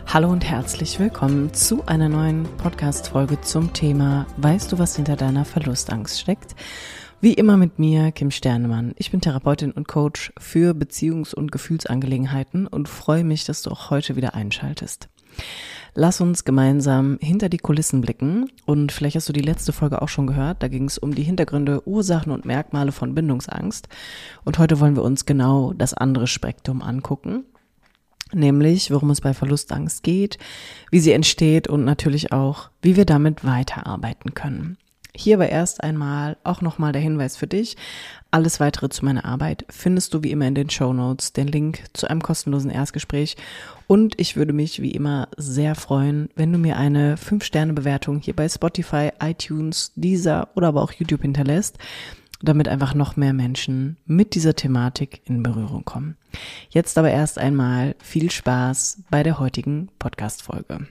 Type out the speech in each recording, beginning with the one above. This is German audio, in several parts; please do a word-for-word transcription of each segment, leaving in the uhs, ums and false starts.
Hallo und herzlich willkommen zu einer neuen Podcast-Folge zum Thema Weißt du, was hinter deiner Verlustangst steckt? Wie immer mit mir, Kim Sternemann. Ich bin Therapeutin und Coach für Beziehungs- und Gefühlsangelegenheiten und freue mich, dass du auch heute wieder einschaltest. Lass uns gemeinsam hinter die Kulissen blicken und vielleicht hast du die letzte Folge auch schon gehört, da ging es um die Hintergründe, Ursachen und Merkmale von Bindungsangst und heute wollen wir uns genau das andere Spektrum angucken, nämlich worum es bei Verlustangst geht, wie sie entsteht und natürlich auch, wie wir damit weiterarbeiten können. Hier aber erst einmal auch nochmal der Hinweis für dich. Alles weitere zu meiner Arbeit findest du wie immer in den Shownotes, den Link zu einem kostenlosen Erstgespräch. Und ich würde mich wie immer sehr freuen, wenn du mir eine fünf Sterne Bewertung hier bei Spotify, iTunes, Deezer oder aber auch YouTube hinterlässt, damit einfach noch mehr Menschen mit dieser Thematik in Berührung kommen. Jetzt aber erst einmal viel Spaß bei der heutigen Podcast-Folge.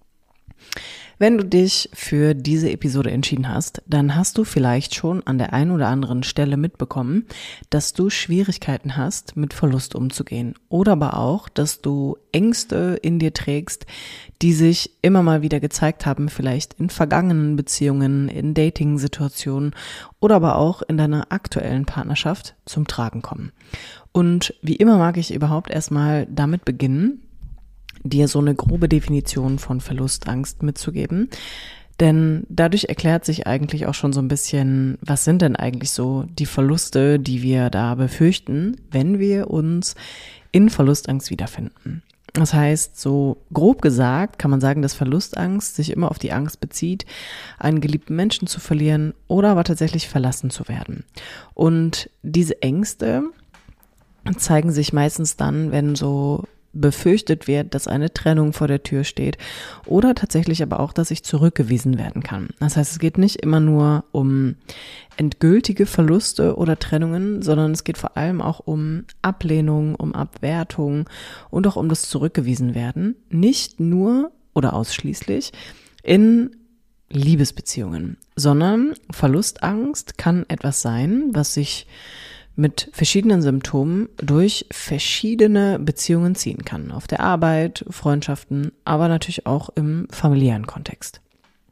Wenn du dich für diese Episode entschieden hast, dann hast du vielleicht schon an der einen oder anderen Stelle mitbekommen, dass du Schwierigkeiten hast, mit Verlust umzugehen. Oder aber auch, dass du Ängste in dir trägst, die sich immer mal wieder gezeigt haben, vielleicht in vergangenen Beziehungen, in Dating-Situationen oder aber auch in deiner aktuellen Partnerschaft zum Tragen kommen. Und wie immer mag ich überhaupt erstmal damit beginnen, dir so eine grobe Definition von Verlustangst mitzugeben. Denn dadurch erklärt sich eigentlich auch schon so ein bisschen, was sind denn eigentlich so die Verluste, die wir da befürchten, wenn wir uns in Verlustangst wiederfinden. Das heißt, so grob gesagt kann man sagen, dass Verlustangst sich immer auf die Angst bezieht, einen geliebten Menschen zu verlieren oder aber tatsächlich verlassen zu werden. Und diese Ängste zeigen sich meistens dann, wenn so befürchtet wird, dass eine Trennung vor der Tür steht oder tatsächlich aber auch, dass ich zurückgewiesen werden kann. Das heißt, es geht nicht immer nur um endgültige Verluste oder Trennungen, sondern es geht vor allem auch um Ablehnung, um Abwertung und auch um das Zurückgewiesen werden. Nicht nur oder ausschließlich in Liebesbeziehungen, sondern Verlustangst kann etwas sein, was sich mit verschiedenen Symptomen durch verschiedene Beziehungen ziehen kann. Auf der Arbeit, Freundschaften, aber natürlich auch im familiären Kontext.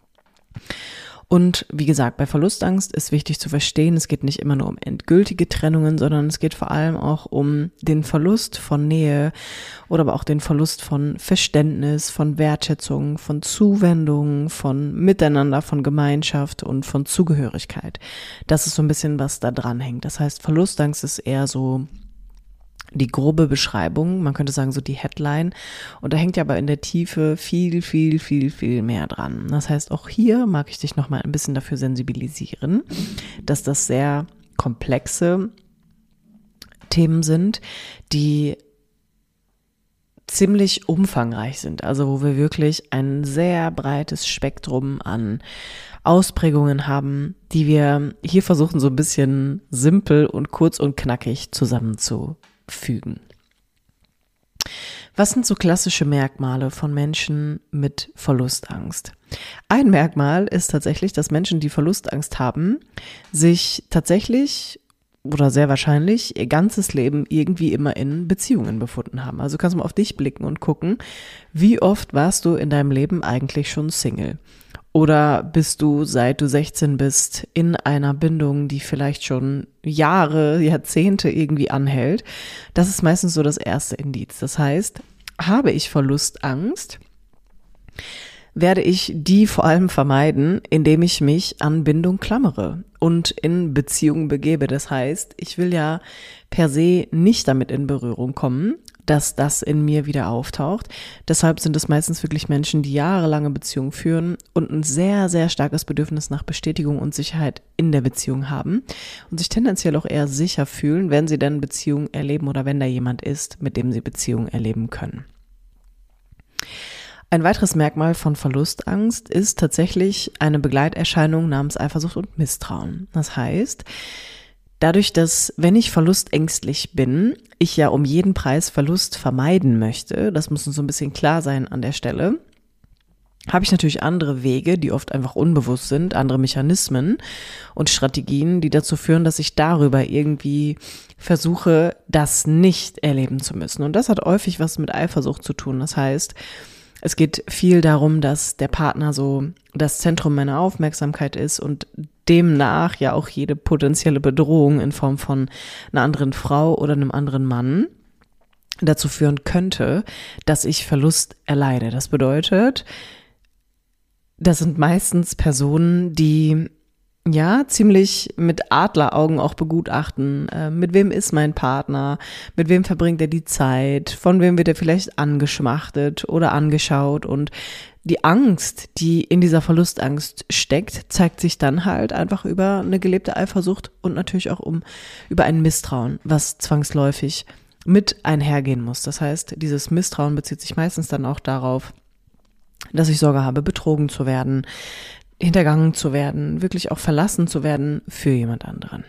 Und wie gesagt, bei Verlustangst ist wichtig zu verstehen, es geht nicht immer nur um endgültige Trennungen, sondern es geht vor allem auch um den Verlust von Nähe oder aber auch den Verlust von Verständnis, von Wertschätzung, von Zuwendung, von Miteinander, von Gemeinschaft und von Zugehörigkeit. Das ist so ein bisschen, was da dran hängt. Das heißt, Verlustangst ist eher so die grobe Beschreibung, man könnte sagen so die Headline, und da hängt ja aber in der Tiefe viel, viel, viel, viel mehr dran. Das heißt, auch hier mag ich dich nochmal ein bisschen dafür sensibilisieren, dass das sehr komplexe Themen sind, die ziemlich umfangreich sind, also wo wir wirklich ein sehr breites Spektrum an Ausprägungen haben, die wir hier versuchen so ein bisschen simpel und kurz und knackig zusammenzufügen. Fügen. Was sind so klassische Merkmale von Menschen mit Verlustangst? Ein Merkmal ist tatsächlich, dass Menschen, die Verlustangst haben, sich tatsächlich oder sehr wahrscheinlich ihr ganzes Leben irgendwie immer in Beziehungen befunden haben. Also kannst du mal auf dich blicken und gucken, wie oft warst du in deinem Leben eigentlich schon Single? Oder bist du, seit du sechzehn bist, in einer Bindung, die vielleicht schon Jahre, Jahrzehnte irgendwie anhält? Das ist meistens so das erste Indiz. Das heißt, habe ich Verlustangst, werde ich die vor allem vermeiden, indem ich mich an Bindung klammere und in Beziehungen begebe. Das heißt, ich will ja per se nicht damit in Berührung kommen, dass das in mir wieder auftaucht. Deshalb sind es meistens wirklich Menschen, die jahrelange Beziehungen führen und ein sehr, sehr starkes Bedürfnis nach Bestätigung und Sicherheit in der Beziehung haben und sich tendenziell auch eher sicher fühlen, wenn sie dann Beziehungen erleben oder wenn da jemand ist, mit dem sie Beziehungen erleben können. Ein weiteres Merkmal von Verlustangst ist tatsächlich eine Begleiterscheinung namens Eifersucht und Misstrauen. Das heißt, dadurch, dass, wenn ich verlustängstlich bin, ich ja um jeden Preis Verlust vermeiden möchte, das muss uns so ein bisschen klar sein an der Stelle, habe ich natürlich andere Wege, die oft einfach unbewusst sind, andere Mechanismen und Strategien, die dazu führen, dass ich darüber irgendwie versuche, das nicht erleben zu müssen. Und das hat häufig was mit Eifersucht zu tun. Das heißt, Es geht viel darum, dass der Partner so das Zentrum meiner Aufmerksamkeit ist und demnach ja auch jede potenzielle Bedrohung in Form von einer anderen Frau oder einem anderen Mann dazu führen könnte, dass ich Verlust erleide. Das bedeutet, das sind meistens Personen, die ja ziemlich mit Adleraugen auch begutachten, äh, mit wem ist mein Partner, mit wem verbringt er die Zeit, von wem wird er vielleicht angeschmachtet oder angeschaut, und die Angst, die in dieser Verlustangst steckt, zeigt sich dann halt einfach über eine gelebte Eifersucht und natürlich auch um über ein Misstrauen, was zwangsläufig mit einhergehen muss. Das heißt, dieses Misstrauen bezieht sich meistens dann auch darauf, dass ich Sorge habe, betrogen zu werden, hintergangen zu werden, wirklich auch verlassen zu werden für jemand anderen.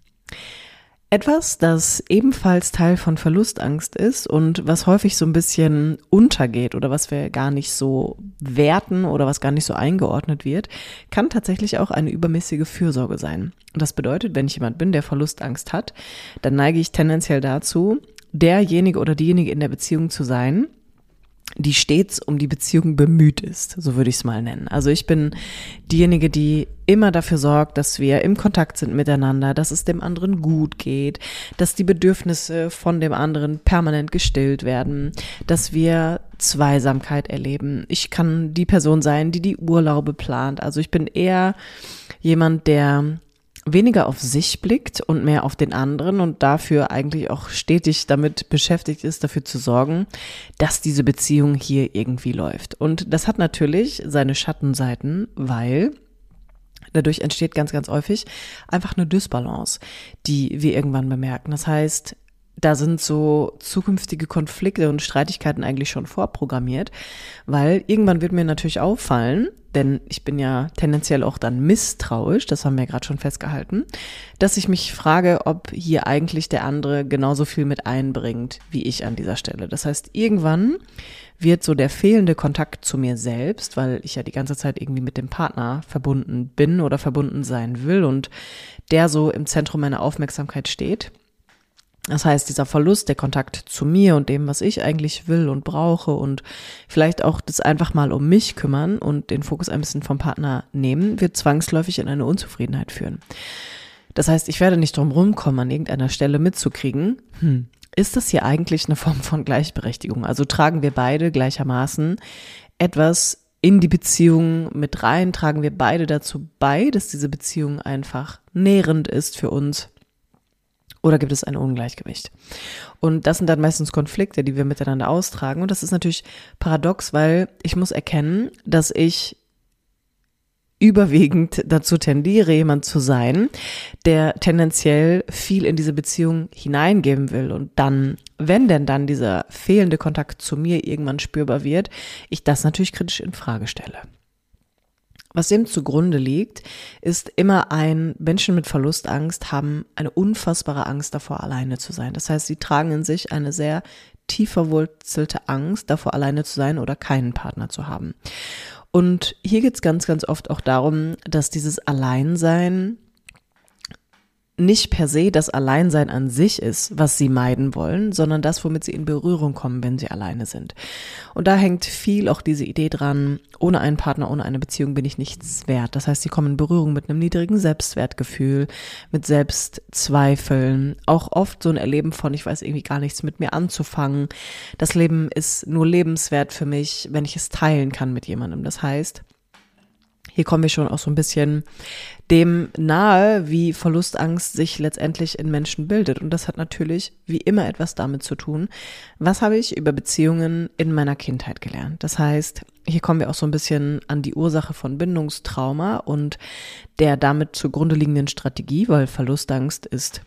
Etwas, das ebenfalls Teil von Verlustangst ist und was häufig so ein bisschen untergeht oder was wir gar nicht so werten oder was gar nicht so eingeordnet wird, kann tatsächlich auch eine übermäßige Fürsorge sein. Und das bedeutet, wenn ich jemand bin, der Verlustangst hat, dann neige ich tendenziell dazu, derjenige oder diejenige in der Beziehung zu sein, die stets um die Beziehung bemüht ist, so würde ich es mal nennen. Also ich bin diejenige, die immer dafür sorgt, dass wir im Kontakt sind miteinander, dass es dem anderen gut geht, dass die Bedürfnisse von dem anderen permanent gestillt werden, dass wir Zweisamkeit erleben. Ich kann die Person sein, die die Urlaube plant. Also ich bin eher jemand, der weniger auf sich blickt und mehr auf den anderen und dafür eigentlich auch stetig damit beschäftigt ist, dafür zu sorgen, dass diese Beziehung hier irgendwie läuft. Und das hat natürlich seine Schattenseiten, weil dadurch entsteht ganz, ganz häufig einfach eine Dysbalance, die wir irgendwann bemerken. Das heißt, da sind so zukünftige Konflikte und Streitigkeiten eigentlich schon vorprogrammiert, weil irgendwann wird mir natürlich auffallen, denn ich bin ja tendenziell auch dann misstrauisch, das haben wir ja gerade schon festgehalten, dass ich mich frage, ob hier eigentlich der andere genauso viel mit einbringt wie ich an dieser Stelle. Das heißt, irgendwann wird so der fehlende Kontakt zu mir selbst, weil ich ja die ganze Zeit irgendwie mit dem Partner verbunden bin oder verbunden sein will und der so im Zentrum meiner Aufmerksamkeit steht. Das heißt, dieser Verlust, der Kontakt zu mir und dem, was ich eigentlich will und brauche und vielleicht auch das einfach mal um mich kümmern und den Fokus ein bisschen vom Partner nehmen, wird zwangsläufig in eine Unzufriedenheit führen. Das heißt, ich werde nicht drum rumkommen, an irgendeiner Stelle mitzukriegen, hm, ist das hier eigentlich eine Form von Gleichberechtigung? Also tragen wir beide gleichermaßen etwas in die Beziehung mit rein, tragen wir beide dazu bei, dass diese Beziehung einfach nährend ist für uns? Oder gibt es ein Ungleichgewicht? Und das sind dann meistens Konflikte, die wir miteinander austragen. Und das ist natürlich paradox, weil ich muss erkennen, dass ich überwiegend dazu tendiere, jemand zu sein, der tendenziell viel in diese Beziehung hineingeben will. Und dann, wenn denn dann dieser fehlende Kontakt zu mir irgendwann spürbar wird, ich das natürlich kritisch in Frage stelle. Was dem zugrunde liegt, ist immer ein, Menschen mit Verlustangst haben eine unfassbare Angst davor, alleine zu sein. Das heißt, sie tragen in sich eine sehr tief verwurzelte Angst davor, alleine zu sein oder keinen Partner zu haben. Und hier geht es ganz, ganz oft auch darum, dass dieses Alleinsein nicht per se das Alleinsein an sich ist, was sie meiden wollen, sondern das, womit sie in Berührung kommen, wenn sie alleine sind. Und da hängt viel auch diese Idee dran, ohne einen Partner, ohne eine Beziehung bin ich nichts wert. Das heißt, sie kommen in Berührung mit einem niedrigen Selbstwertgefühl, mit Selbstzweifeln, auch oft so ein Erleben von, ich weiß irgendwie gar nichts mit mir anzufangen. Das Leben ist nur lebenswert für mich, wenn ich es teilen kann mit jemandem. Das heißt, hier kommen wir schon auch so ein bisschen dem nahe, wie Verlustangst sich letztendlich in Menschen bildet. Und das hat natürlich wie immer etwas damit zu tun, was habe ich über Beziehungen in meiner Kindheit gelernt. Das heißt, hier kommen wir auch so ein bisschen an die Ursache von Bindungstrauma und der damit zugrunde liegenden Strategie, weil Verlustangst ist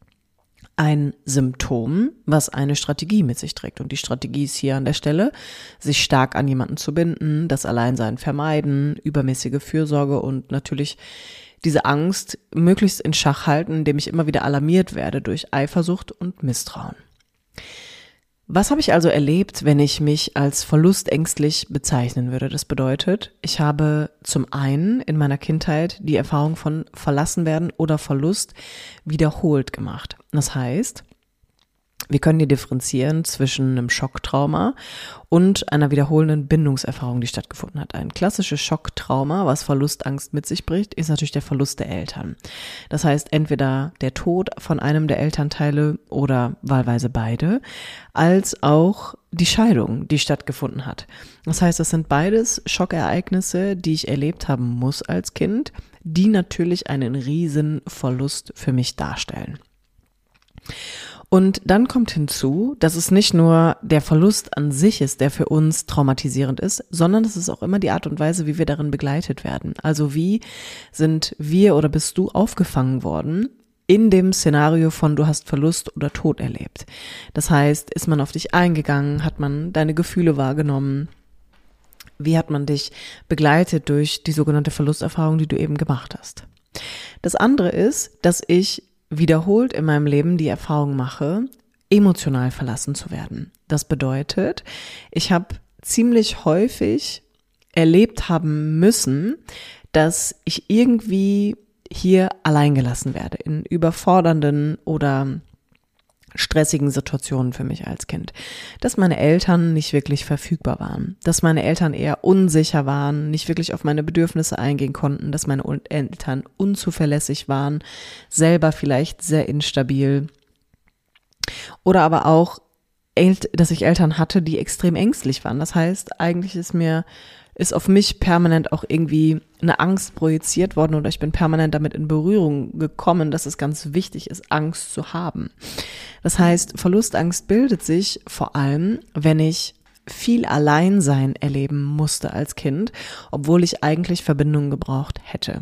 ein Symptom, was eine Strategie mit sich trägt. Und die Strategie ist hier an der Stelle, sich stark an jemanden zu binden, das Alleinsein vermeiden, übermäßige Fürsorge und natürlich diese Angst möglichst in Schach halten, indem ich immer wieder alarmiert werde durch Eifersucht und Misstrauen. Was habe ich also erlebt, wenn ich mich als verlustängstlich bezeichnen würde? Das bedeutet, ich habe zum einen in meiner Kindheit die Erfahrung von Verlassenwerden oder Verlust wiederholt gemacht. Das heißt, Wir können hier differenzieren zwischen einem Schocktrauma und einer wiederholenden Bindungserfahrung, die stattgefunden hat. Ein klassisches Schocktrauma, was Verlustangst mit sich bringt, ist natürlich der Verlust der Eltern. Das heißt, entweder der Tod von einem der Elternteile oder wahlweise beide, als auch die Scheidung, die stattgefunden hat. Das heißt, das sind beides Schockereignisse, die ich erlebt haben muss als Kind, die natürlich einen riesen Verlust für mich darstellen. Und dann kommt hinzu, dass es nicht nur der Verlust an sich ist, der für uns traumatisierend ist, sondern es ist auch immer die Art und Weise, wie wir darin begleitet werden. Also wie sind wir oder bist du aufgefangen worden in dem Szenario von du hast Verlust oder Tod erlebt. Das heißt, ist man auf dich eingegangen, hat man deine Gefühle wahrgenommen, wie hat man dich begleitet durch die sogenannte Verlusterfahrung, die du eben gemacht hast. Das andere ist, dass ich wiederholt in meinem Leben die Erfahrung mache, emotional verlassen zu werden. Das bedeutet, ich habe ziemlich häufig erlebt haben müssen, dass ich irgendwie hier allein gelassen werde, in überfordernden oder stressigen Situationen für mich als Kind. Dass meine Eltern nicht wirklich verfügbar waren, dass meine Eltern eher unsicher waren, nicht wirklich auf meine Bedürfnisse eingehen konnten, dass meine Eltern unzuverlässig waren, selber vielleicht sehr instabil. Oder aber auch, dass ich Eltern hatte, die extrem ängstlich waren. Das heißt, eigentlich ist mir ist auf mich permanent auch irgendwie eine Angst projiziert worden oder ich bin permanent damit in Berührung gekommen, dass es ganz wichtig ist, Angst zu haben. Das heißt, Verlustangst bildet sich vor allem, wenn ich viel Alleinsein erleben musste als Kind, obwohl ich eigentlich Verbindung gebraucht hätte.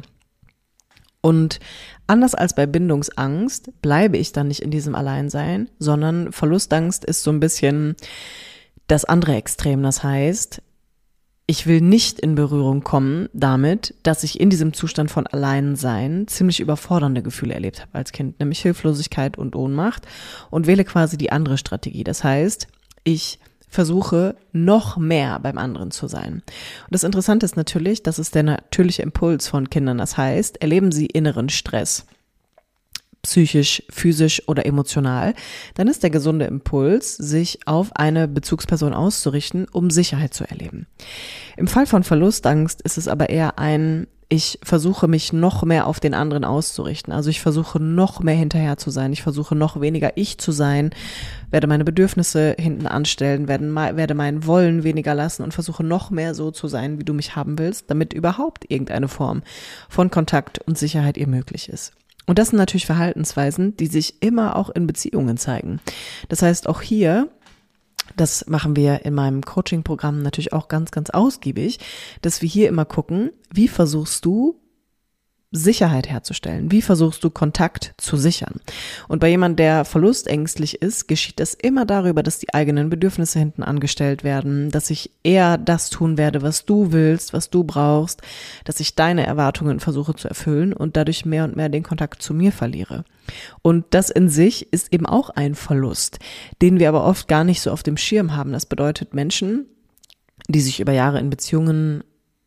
Und anders als bei Bindungsangst bleibe ich dann nicht in diesem Alleinsein, sondern Verlustangst ist so ein bisschen das andere Extrem. Das heißt, ich will nicht in Berührung kommen damit, dass ich in diesem Zustand von Alleinsein ziemlich überfordernde Gefühle erlebt habe als Kind, nämlich Hilflosigkeit und Ohnmacht und wähle quasi die andere Strategie. Das heißt, ich versuche noch mehr beim anderen zu sein. Und das Interessante ist natürlich, das ist der natürliche Impuls von Kindern. Das heißt, erleben sie inneren Stress, psychisch, physisch oder emotional, dann ist der gesunde Impuls, sich auf eine Bezugsperson auszurichten, um Sicherheit zu erleben. Im Fall von Verlustangst ist es aber eher ein, ich versuche mich noch mehr auf den anderen auszurichten. Also ich versuche noch mehr hinterher zu sein. Ich versuche noch weniger ich zu sein, werde meine Bedürfnisse hinten anstellen, werde, werde mein Wollen weniger lassen und versuche noch mehr so zu sein, wie du mich haben willst, damit überhaupt irgendeine Form von Kontakt und Sicherheit ihr möglich ist. Und das sind natürlich Verhaltensweisen, die sich immer auch in Beziehungen zeigen. Das heißt, auch hier, das machen wir in meinem Coaching-Programm natürlich auch ganz, ganz ausgiebig, dass wir hier immer gucken, wie versuchst du Sicherheit herzustellen? Wie versuchst du Kontakt zu sichern? Und bei jemandem, der verlustängstlich ist, geschieht das immer darüber, dass die eigenen Bedürfnisse hinten angestellt werden, dass ich eher das tun werde, was du willst, was du brauchst, dass ich deine Erwartungen versuche zu erfüllen und dadurch mehr und mehr den Kontakt zu mir verliere. Und das in sich ist eben auch ein Verlust, den wir aber oft gar nicht so auf dem Schirm haben. Das bedeutet, Menschen, die sich über Jahre in Beziehungen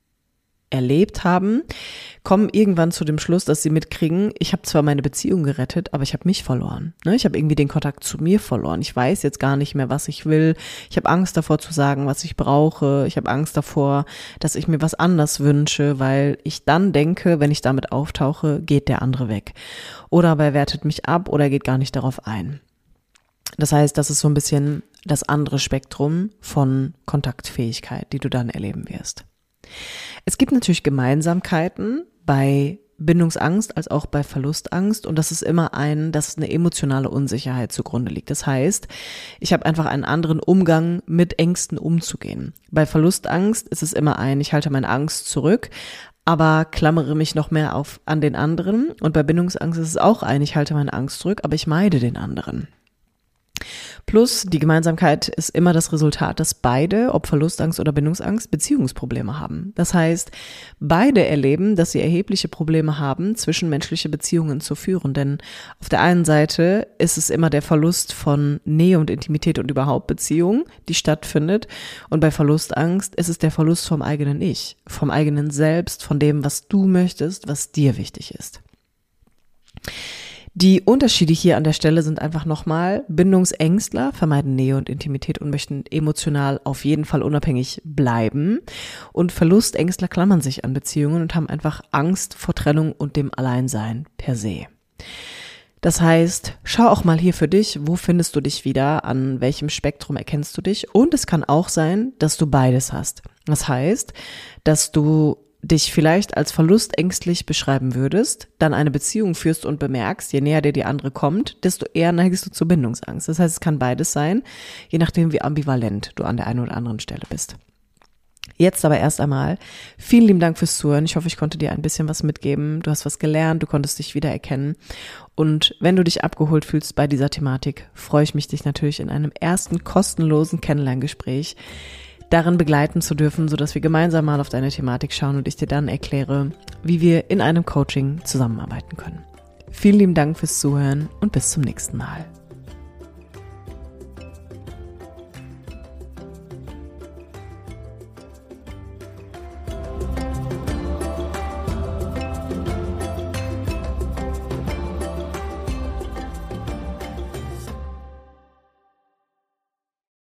erlebt haben, kommen irgendwann zu dem Schluss, dass sie mitkriegen, ich habe zwar meine Beziehung gerettet, aber ich habe mich verloren. Ne? Ich habe irgendwie den Kontakt zu mir verloren. Ich weiß jetzt gar nicht mehr, was ich will. Ich habe Angst davor zu sagen, was ich brauche. Ich habe Angst davor, dass ich mir was anders wünsche, weil ich dann denke, wenn ich damit auftauche, geht der andere weg. Oder aber er wertet mich ab oder geht gar nicht darauf ein. Das heißt, das ist so ein bisschen das andere Spektrum von Kontaktfähigkeit, die du dann erleben wirst. Es gibt natürlich Gemeinsamkeiten bei Bindungsangst als auch bei Verlustangst und das ist immer ein, dass eine emotionale Unsicherheit zugrunde liegt. Das heißt, ich habe einfach einen anderen Umgang mit Ängsten umzugehen. Bei Verlustangst ist es immer ein, ich halte meine Angst zurück, aber klammere mich noch mehr auf an den anderen und bei Bindungsangst ist es auch ein, ich halte meine Angst zurück, aber ich meide den anderen. Plus die Gemeinsamkeit ist immer das Resultat, dass beide, ob Verlustangst oder Bindungsangst, Beziehungsprobleme haben. Das heißt, beide erleben, dass sie erhebliche Probleme haben, zwischenmenschliche Beziehungen zu führen. Denn auf der einen Seite ist es immer der Verlust von Nähe und Intimität und überhaupt Beziehung, die stattfindet. Und bei Verlustangst ist es der Verlust vom eigenen Ich, vom eigenen Selbst, von dem, was du möchtest, was dir wichtig ist. Die Unterschiede hier an der Stelle sind einfach nochmal: Bindungsängstler vermeiden Nähe und Intimität und möchten emotional auf jeden Fall unabhängig bleiben. Und Verlustängstler klammern sich an Beziehungen und haben einfach Angst vor Trennung und dem Alleinsein per se. Das heißt, schau auch mal hier für dich, wo findest du dich wieder, an welchem Spektrum erkennst du dich. Und es kann auch sein, dass du beides hast. Das heißt, dass du dich vielleicht als verlustängstlich beschreiben würdest, dann eine Beziehung führst und bemerkst, je näher dir die andere kommt, desto eher neigst du zur Bindungsangst. Das heißt, es kann beides sein, je nachdem, wie ambivalent du an der einen oder anderen Stelle bist. Jetzt aber erst einmal, vielen lieben Dank fürs Zuhören. Ich hoffe, ich konnte dir ein bisschen was mitgeben. Du hast was gelernt, du konntest dich wiedererkennen. Und wenn du dich abgeholt fühlst bei dieser Thematik, freue ich mich, dich natürlich in einem ersten kostenlosen Kennenlerngespräch darin begleiten zu dürfen, sodass wir gemeinsam mal auf deine Thematik schauen und ich dir dann erkläre, wie wir in einem Coaching zusammenarbeiten können. Vielen lieben Dank fürs Zuhören und bis zum nächsten Mal.